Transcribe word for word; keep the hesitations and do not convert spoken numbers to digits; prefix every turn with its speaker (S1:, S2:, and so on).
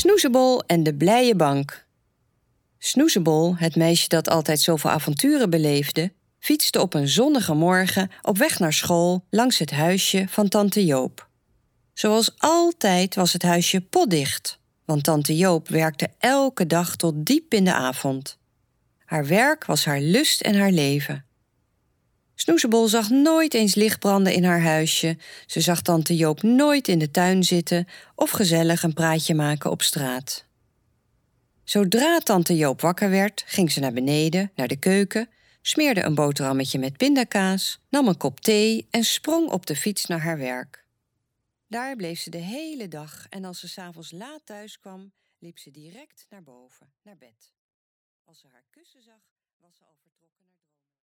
S1: Snoezebol en de blije bank. Snoezebol, het meisje dat altijd zoveel avonturen beleefde, fietste op een zonnige morgen op weg naar school langs het huisje van tante Joop. Zoals altijd was het huisje potdicht, want tante Joop werkte elke dag tot diep in de avond. Haar werk was haar lust en haar leven. Snoezebol zag nooit eens licht branden in haar huisje. Ze zag tante Joop nooit in de tuin zitten of gezellig een praatje maken op straat. Zodra tante Joop wakker werd, ging ze naar beneden, naar de keuken, smeerde een boterhammetje met pindakaas, nam een kop thee en sprong op de fiets naar haar werk. Daar bleef ze de hele dag en als ze 's avonds laat thuis kwam, liep ze direct naar boven, naar bed. Als ze haar kussen zag, was ze al vertrokken.